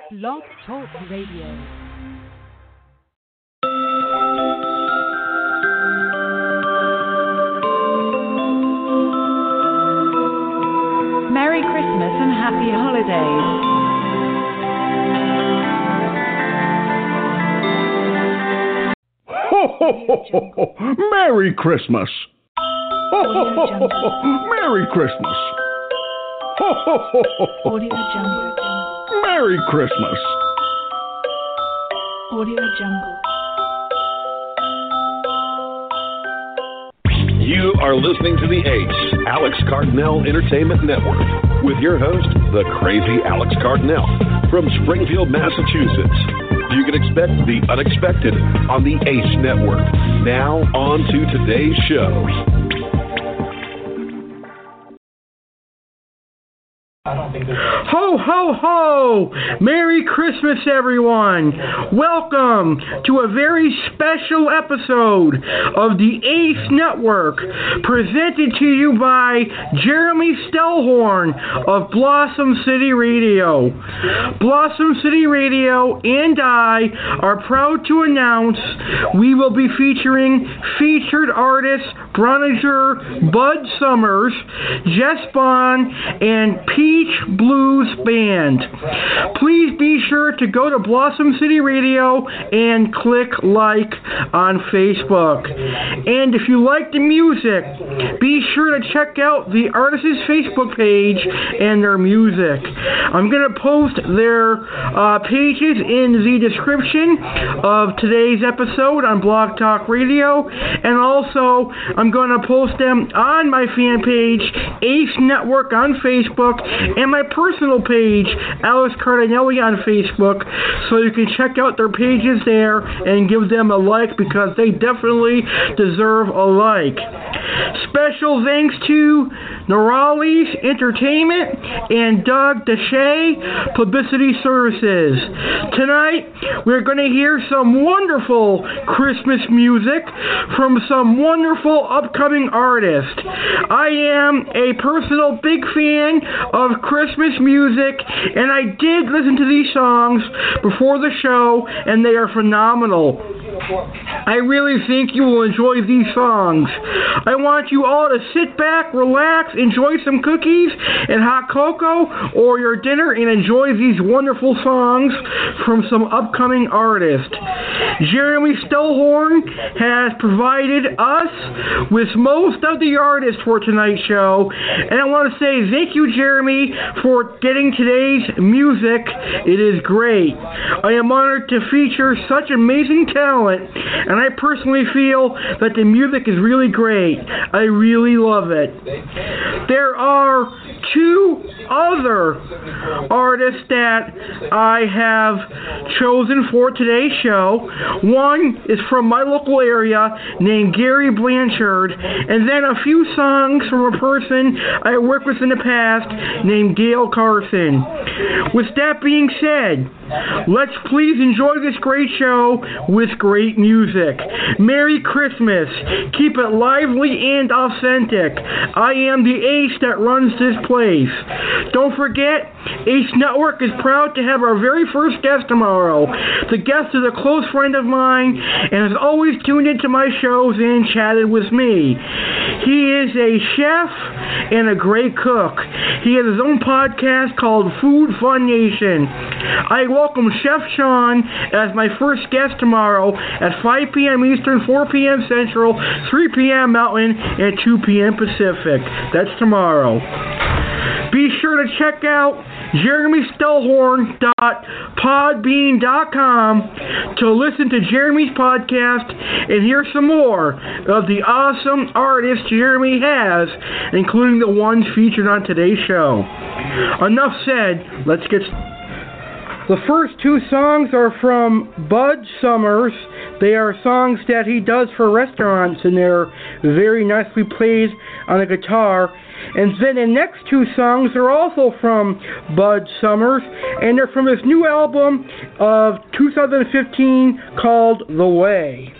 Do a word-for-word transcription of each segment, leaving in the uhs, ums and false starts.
Blog Talk Radio. Merry Christmas and Happy Holidays. Ho, ho, ho, ho, ho. Merry Christmas. Ho, ho, ho, ho, ho. Merry Christmas. Ho, ho, ho, ho, ho. Audio Jungle. Merry Christmas. Audio Jungle. You are listening to the Ace, Alex Cardinal Entertainment Network, with your host, the Crazy Alex Cardinal, from Springfield, Massachusetts. You can expect the unexpected on the Ace Network. Now, on to today's show. Ho, ho, ho! Merry Christmas, everyone! Welcome to a very special episode of the Ace Network, presented to you by Jeremy Stellhorn of Blossom City Radio. Blossom City Radio and I are proud to announce we will be featuring featured artists Brunninger, Bud Summers, Jess Bond, and Peach Blues Band. Please be sure to go to Blossom City Radio and click like on Facebook. And if you like the music, be sure to check out the artist's Facebook page and their music. I'm going to post their uh, pages in the description of today's episode on Blog Talk Radio, and also I'm going to post them on my fan page, Ace Network on Facebook, and my personal page, Alex Cardinelli on Facebook, so you can check out their pages there and give them a like, because they definitely deserve a like. Special thanks to Neurales Entertainment and Doug Deshay Publicity Services. Tonight, we're going to hear some wonderful Christmas music from some wonderful upcoming artists. I am a personal big fan of Christmas music, and I did listen to these songs before the show, and they are phenomenal. I really think you will enjoy these songs. I want you all to sit back, relax, enjoy some cookies and hot cocoa or your dinner, and enjoy these wonderful songs from some upcoming artists. Jeremy Stellhorn has provided us with most of the artists for tonight's show, and I want to say thank you, Jeremy, for getting today's music. It is great. I am honored to feature such amazing talent, and I personally feel that the music is really great. I really love it. There are two other artists that I have chosen for today's show. One is from my local area named Gary Blanchard, and then a few songs from a person I worked with in the past named Gail Carson. With that being said, let's please enjoy this great show with great music. Merry Christmas. Keep it lively and authentic. I am the Ace that runs this place. Don't forget, Ace Network is proud to have our very first guest tomorrow. The guest is a close friend of mine and has always tuned into my shows and chatted with me. He is a chef and a great cook. He has his own podcast called Food Fun Nation. I welcome Chef Sean as my first guest tomorrow at five p.m. Eastern, four p.m. Central, three p.m. Mountain, and two p.m. Pacific. That's tomorrow. Be sure to check out jeremy stellhorn dot podbean dot com to listen to Jeremy's podcast and hear some more of the awesome artists Jeremy has, including the ones featured on today's show. Enough said, let's get started. The first two songs are from Bud Summers. They are songs that he does for restaurants, and they're very nicely played on the guitar. And then the next two songs are also from Bud Summers, and they're from his new album of two thousand fifteen called The Way.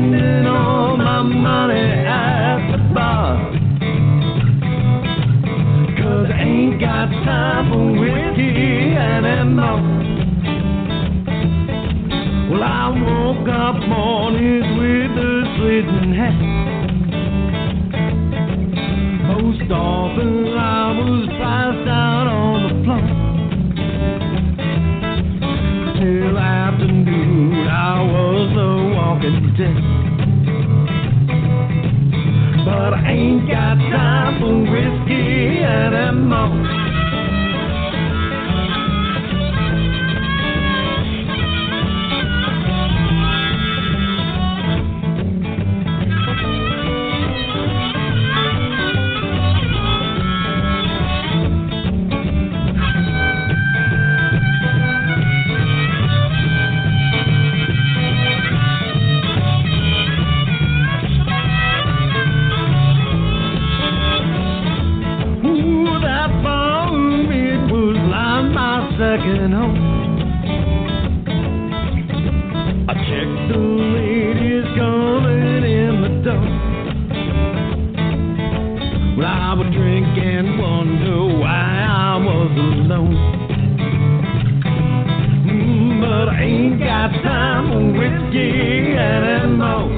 spending all my money at the bar. Cause I ain't got time for whiskey anymore. Well, I woke up mornings with a sweating hat. Most often I was passed out on the floor. Till afternoon I was a walking dead. But I ain't got time for whiskey anymore. Second home. I checked the ladies coming in the door. Well, I would drink and wonder why I was alone. Mm, but I ain't got time for whiskey anymore.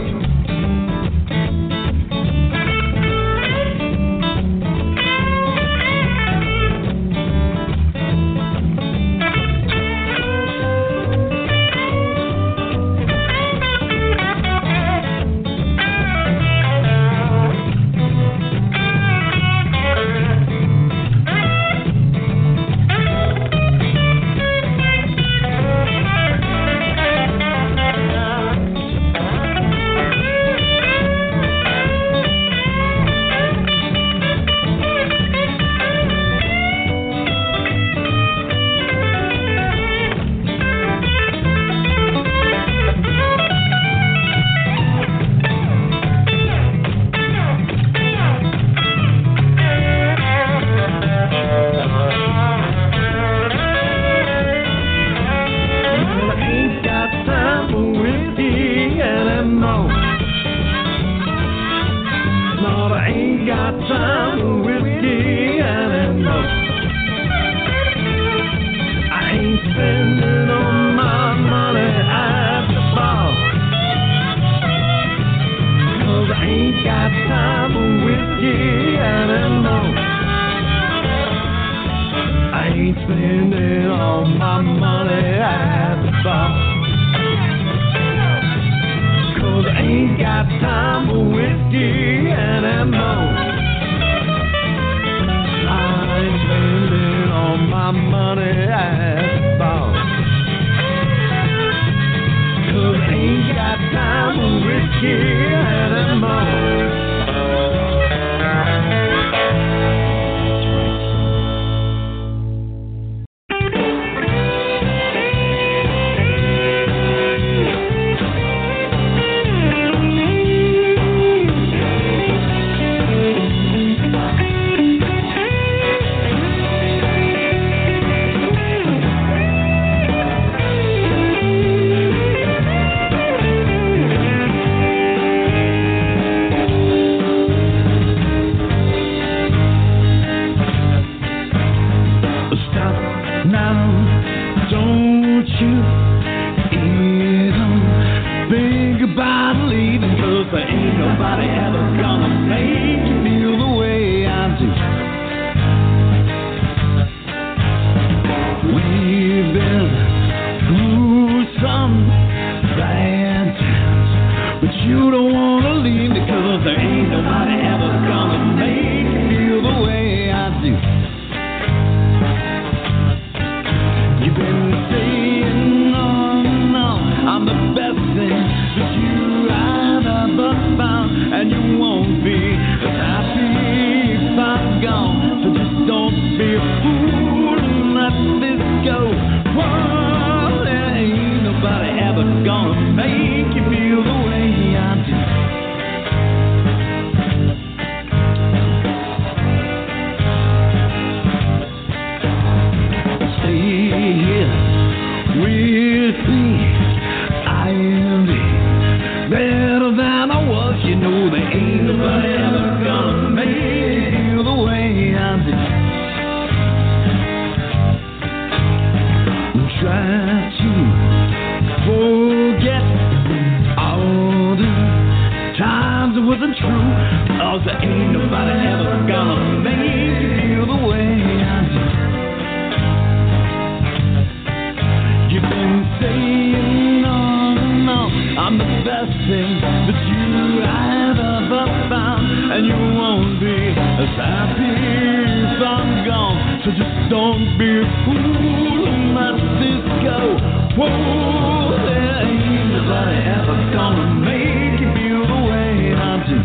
don't be a fool and let this go. Whoa, there ain't nobody ever gonna make you feel the way I do.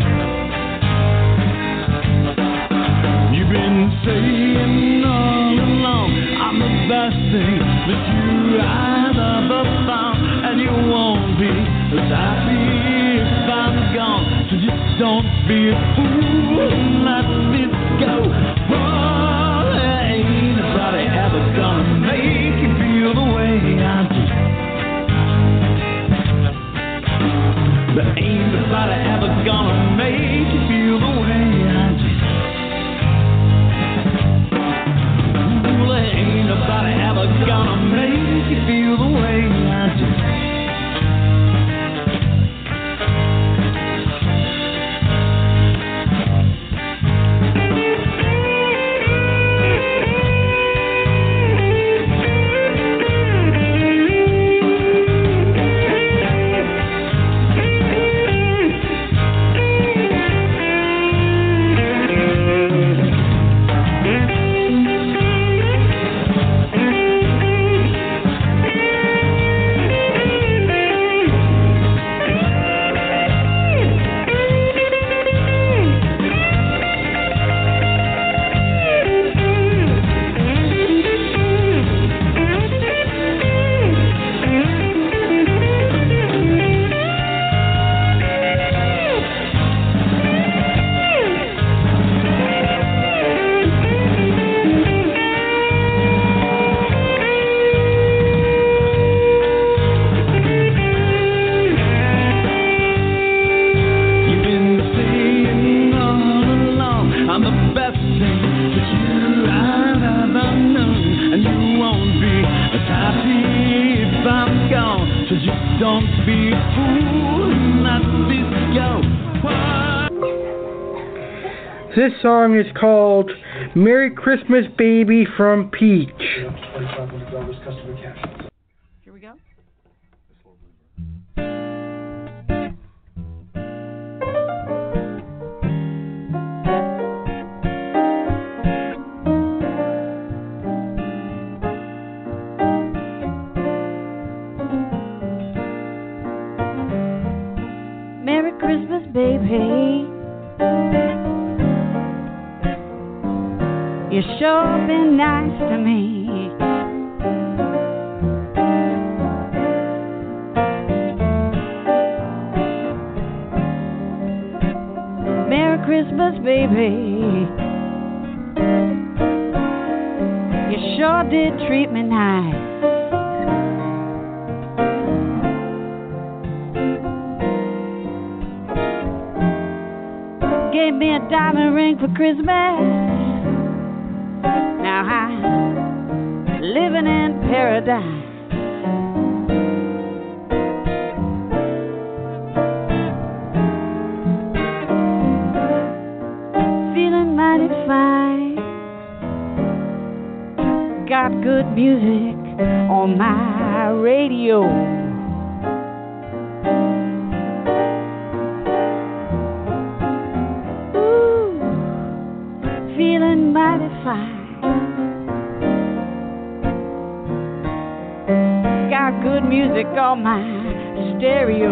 You've been saying all along I'm the best thing that you I've ever found, and you won't be as happy if I'm gone. So just don't be a fool and let this go. Whoa, there ain't nobody ever gonna make you feel the way I do. There ain't nobody ever gonna make you feel the way I do. Ooh, there ain't nobody ever gonna make you feel the way I do. This song is called Merry Christmas Baby from Peach. Here we go. Merry Christmas, baby. You sure been nice to me. Merry Christmas, baby. You sure did treat me nice. Gave me a diamond ring for Christmas. Now I'm living in paradise. Feeling mighty fine. Got good music on my radio. Ooh, feeling mighty fine. Good music on my stereo.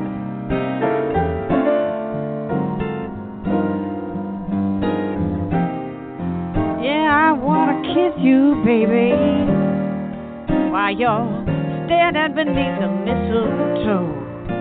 Yeah, I wanna kiss you, baby, while you're standing beneath the mistletoe.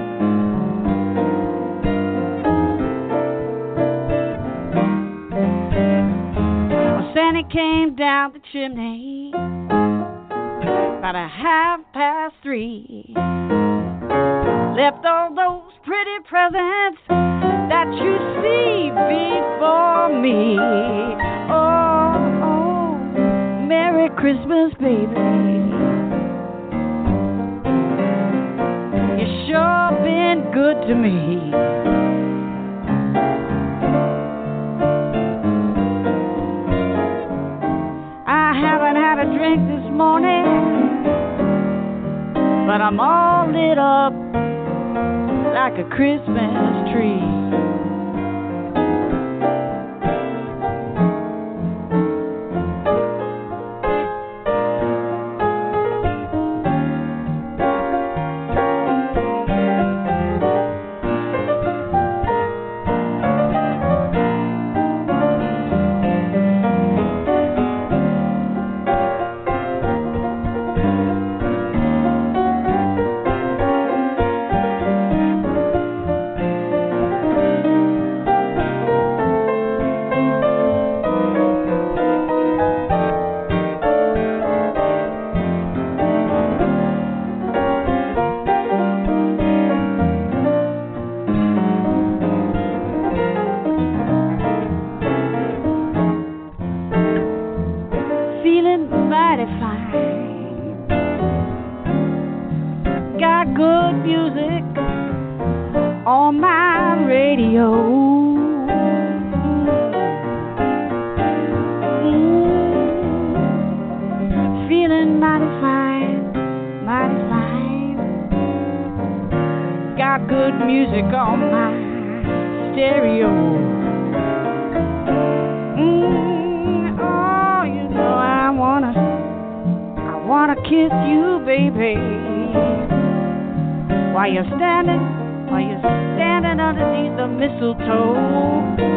Well, Santa came down the chimney about a half past three. Left all those pretty presents that you see before me. Oh, oh, Merry Christmas, baby. You sure been good to me. I haven't had a drink this morning, but I'm all lit up like a Christmas tree. music on my stereo. Mm, oh, you know I wanna, I wanna kiss you, baby. While you're standing, while you're standing underneath the mistletoe.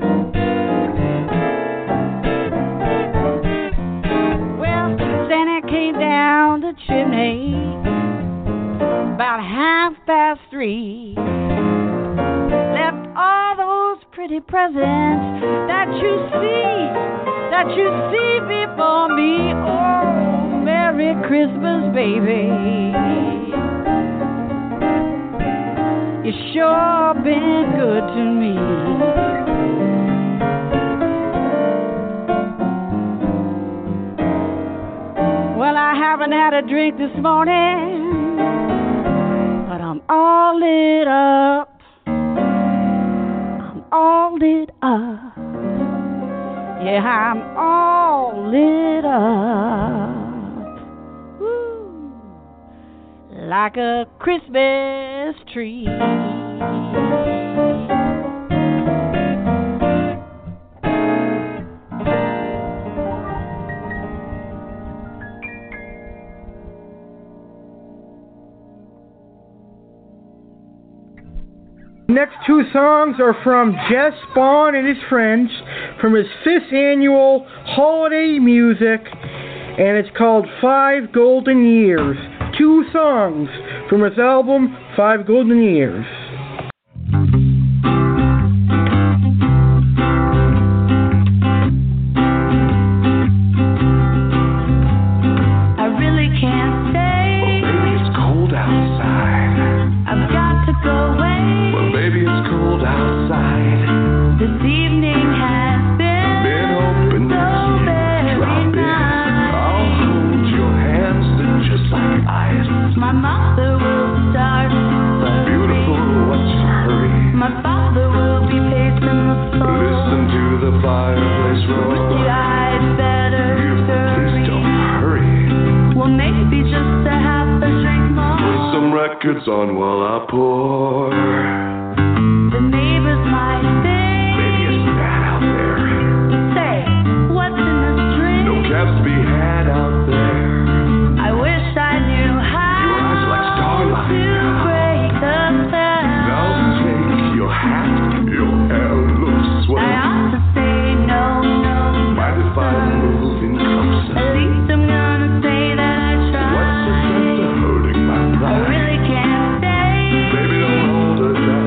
Down the chimney about half past three, left all those pretty presents that you see, that you see before me. Oh, Merry Christmas, baby. You sure been good to me. Well, I haven't had a drink this morning, but I'm all lit up. I'm all lit up. Yeah, I'm all lit up. Woo. Like a Christmas tree. Next two songs are from Jess Spawn and his friends from his fifth annual Holiday Music, and it's called Five Golden Years. Two songs from his album Five Golden Years. I really can't stay. Well, baby, it's cold outside. I've got to go away. Baby, it's cold outside. This evening has been, Been hoping so very drop in. nice. I'll hold your hands, they're just like ice. My mother will start to worry. Beautiful, what's your hurry? My father will be pacing the floor. Listen to the fireplace roar. Would I'd better Beautiful, please hurry. don't hurry. Well, maybe just a half a drink more. Put some records on while I pour. The neighbors might think, Maybe it's bad out there. say, what's in this drink? No cabs to be had out there. I wish I knew how Your eyes are like starlight to now. break the spell. Now take your hat, your hair looks I swell. ought to say no, no, Mind if no, I'm sir. moving closer? At least I'm gonna say that I tried. What's the sense of hurting my I pride? really can't stay. Baby, don't hold her down.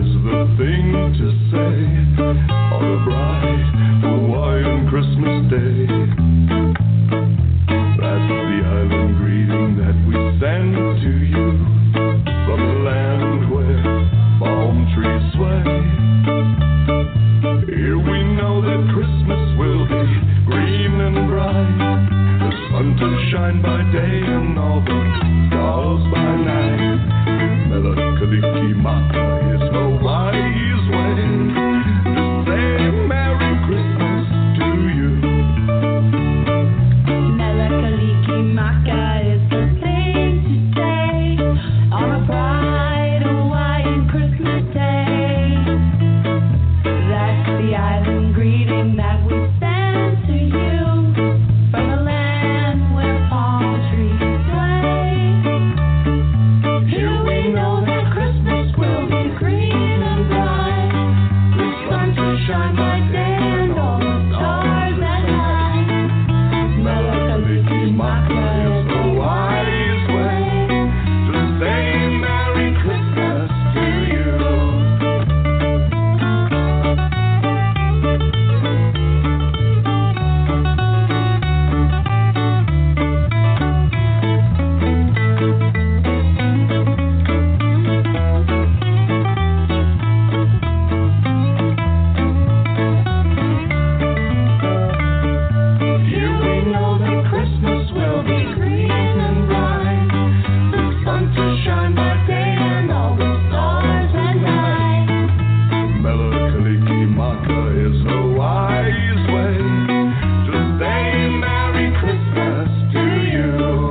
is the thing to say on a bright Hawaiian Christmas day. That's the island greeting that we send to you from a land where palm trees sway. Here we know that Christmas will be green and bright, the sun to shine by day and all the stars by night. Mele Kalikimaka is Hawaii's way to say Merry Christmas to you. Mele Kalikimaka is the thing to say on a bright Hawaiian Christmas day. That's the island greeting that we send to you from a land where palm trees sway. Here we know that Christmas will be green and bright, the sun to shine by day and all the stars at night. Mele Kalikimaka is Hawaii's way to say Merry Christmas to you. Here we know that Christmas will be green and bright, the sun to shine by day and all the stars at night. Mele Kalikimaka is Hawaii's way to say Merry Christmas to you.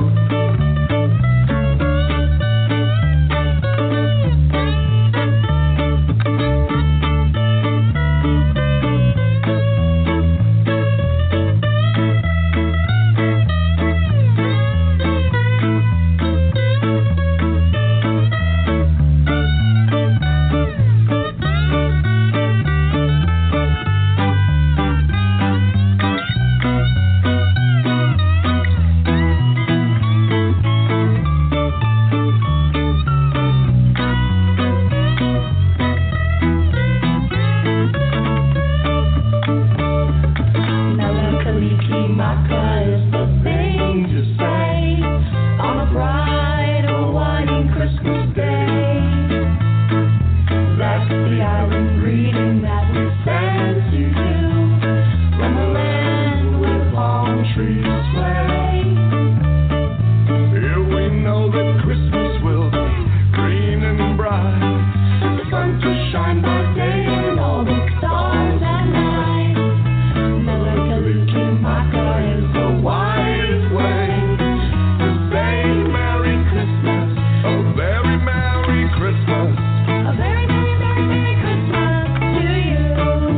Mele Kalikimaka is the thing to say on a bright Hawaiian Christmas day. That's the island greeting that we send to you from a land where palm trees sway. Here we know that Christmas will be green and bright, the sun to shine by day and all the Stars at night. Mele Kalikimaka is Hawaii's way to say Merry Christmas, a very Merry Christmas. a very, very, very Merry Christmas to you.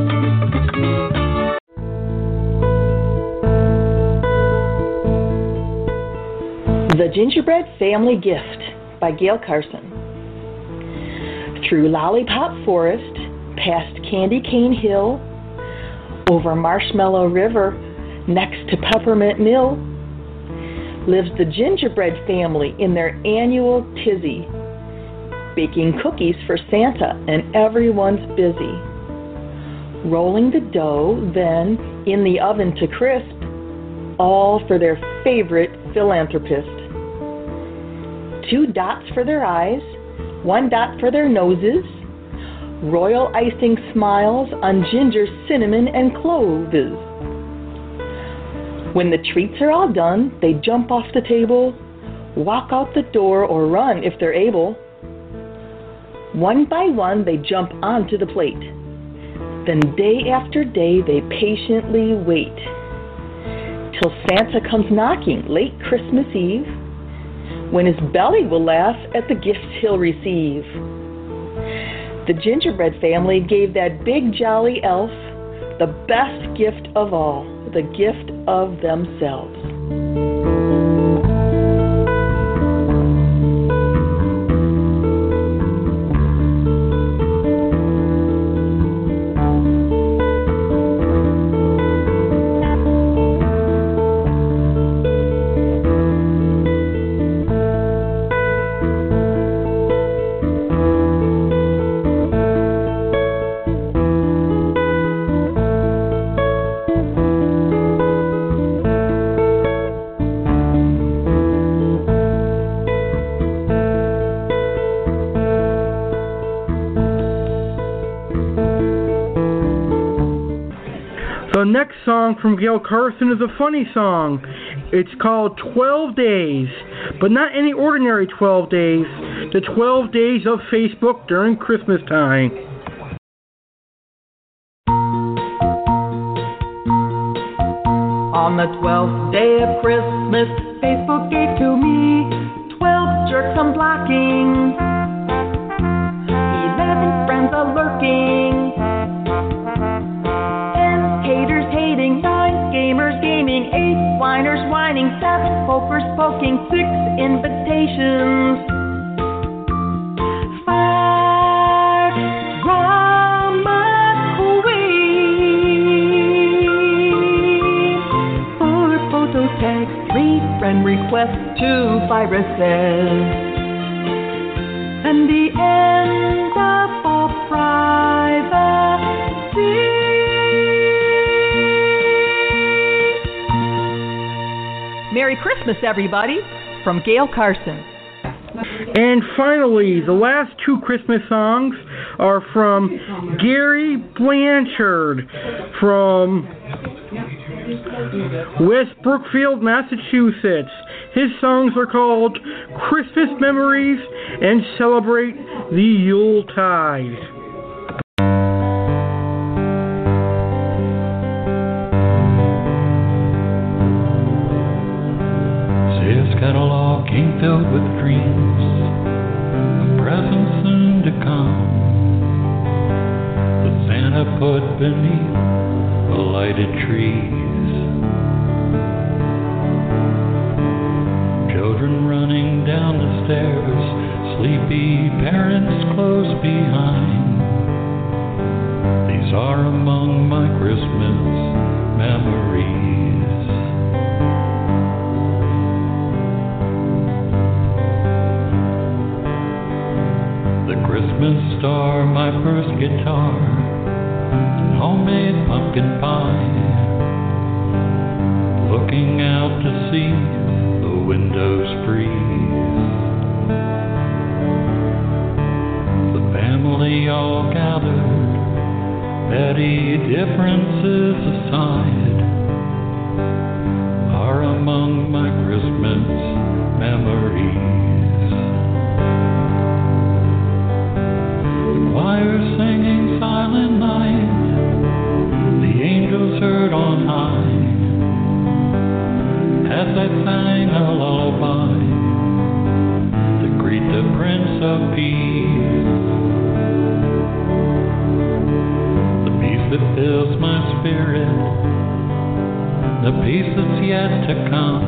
The Gingerbread Family Gift by Gail Carson. Through Lollipop Forest, past Candy Cane Hill, over Marshmallow River, next to Peppermint Mill, lives the Gingerbread family in their annual tizzy, baking cookies for Santa, and everyone's busy. Rolling the dough, then in the oven to crisp, all for their favorite philanthropist. Two dots for their eyes, one dot for their noses, royal icing smiles on ginger, cinnamon, and cloves. When the treats are all done, they jump off the table, walk out the door, or run if they're able. One by one, they jump onto the plate. Then day after day, they patiently wait till Santa comes knocking late Christmas Eve, when his belly will laugh at the gifts he'll receive. The Gingerbread family gave that big jolly elf the best gift of all, the gift of themselves. The next song from Gail Carson is a funny song. It's called twelve days, but not any ordinary twelve days. The twelve days of Facebook during Christmas time. On the twelfth day of Christmas, Facebook gave to me twelve jerks unblocking, eleven friends a-lurking, ten haters hating, nine gamers gaming, eight whiners whining, seven pokers poking, six invitations, five drama queens, four photo tags, three friend requests, two viruses, and the end of all privacy. Merry Christmas, everybody, from Gail Carson. And finally, the last two Christmas songs are from Gary Blanchard from West Brookfield, Massachusetts. His songs are called Christmas Memories and Celebrate the Yuletide. His catalog came filled with dreams of presents soon to come that Santa put beneath the lighted trees. Children running down the stairs, sleepy parents close behind. These are among my Christmas memories. Christmas star, my first guitar, homemade pumpkin pie, looking out to see the windows freeze. The family all gathered, petty differences aside, are among my Christmas memories. Choir singing Silent Night, the angels heard on high, as they sang a lullaby to greet the Prince of Peace. The peace that fills my spirit, the peace that's yet to come.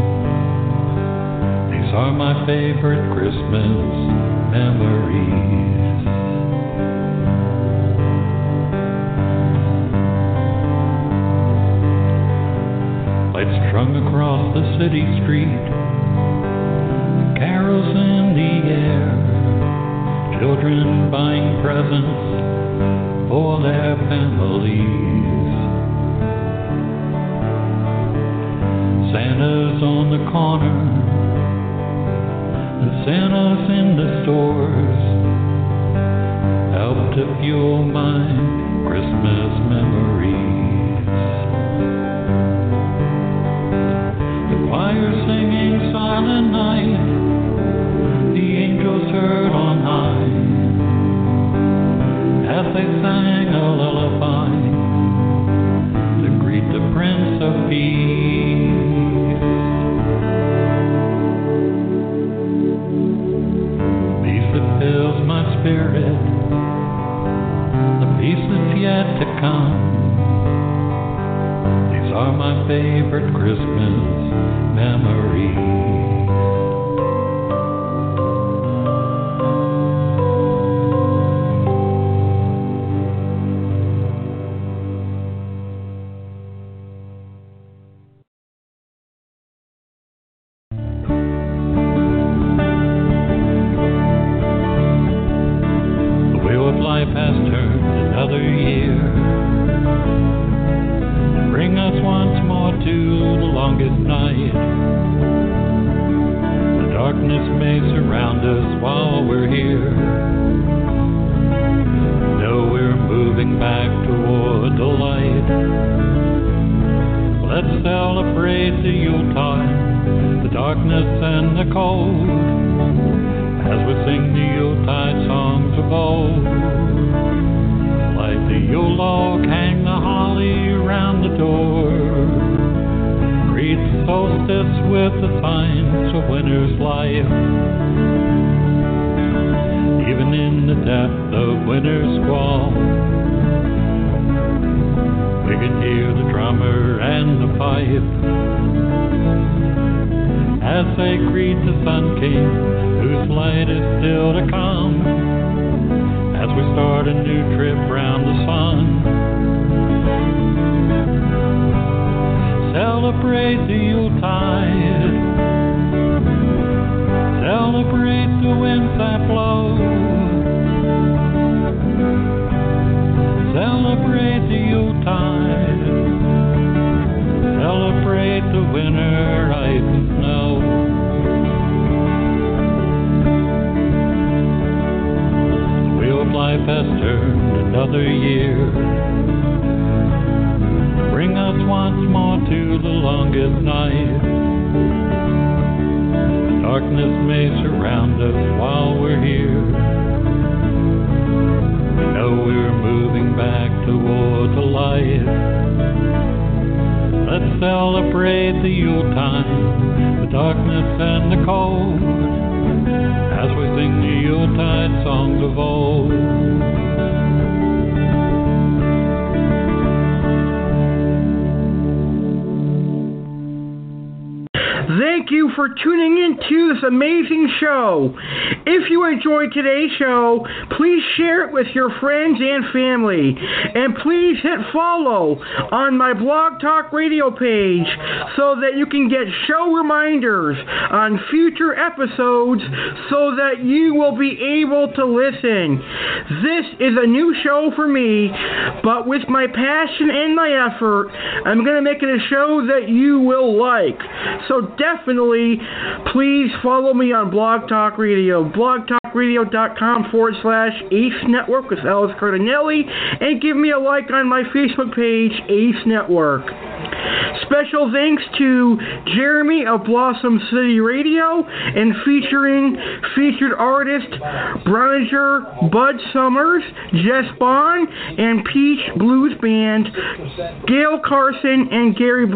These are my favorite Christmas memories. Lights strung across the city street, carols in the air, children buying presents for their families. Santa's on the corner, and Santa's in the stores, help to fuel my Christmas memories. Choir singing Silent Night, the angels heard on high, as they sang a lullaby to greet the Prince of Peace. Peace that fills my spirit, the peace that's yet to come. These are my favorite Christmas memories. The wheel of life has turned another year to bring us once more to the longest night. The darkness may surround us while we're here. No, we're moving back toward the light. darkness and the cold, as we sing the Yuletide songs of old. Light the Yule log, hang the holly round the door, greet the solstice with the signs of winter's life. Even in the depth of winter's squall, we can hear the drummer and the pipe as they greet the Sun King, whose light is still to come, as we start a new trip round the sun. Celebrate the Yuletide, celebrate the winds that blow, celebrate the Yuletide, celebrate the winter, ice and snow. The wheel of life has turned another year, bring us once more to the longest night. Darkness may surround us while we're here, we know we're moving back toward the light. Let's celebrate the Yuletime, the darkness and the cold, as we sing the Yuletide songs of old. Thank you for tuning in to this amazing show. If you enjoyed today's show, please share it with your friends and family. And please hit follow on my Blog Talk Radio page so that you can get show reminders on future episodes so that you will be able to listen. This is a new show for me, but with my passion and my effort, I'm going to make it a show that you will like. So definitely, please follow me on Blog Talk Radio, blogtalkradio.com forward slash Ace Network with Alex Cardinelli, and give me a like on my Facebook page, Ace Network. Special thanks to Jeremy of Blossom City Radio, and featuring featured artists Browninger, Bud Summers, Jess Bond, and Peach Blues Band, Gail Carson, and Gary